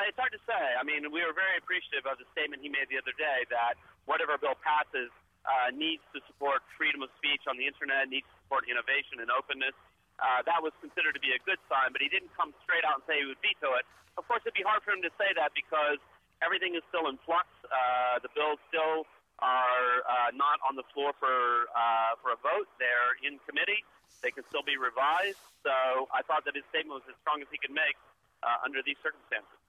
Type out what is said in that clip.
It's hard to say. I mean, we were very appreciative of the statement he made the other day that whatever bill passes needs to support freedom of speech on the Internet, needs to support innovation and openness. That was considered to be a good sign, but he didn't come straight out and say he would veto it. Of course, it'd be hard for him to say that because everything is still in flux. The bills still are not on the floor for a vote. They're in committee. They can still be revised. So I thought that his statement was as strong as he could make under these circumstances.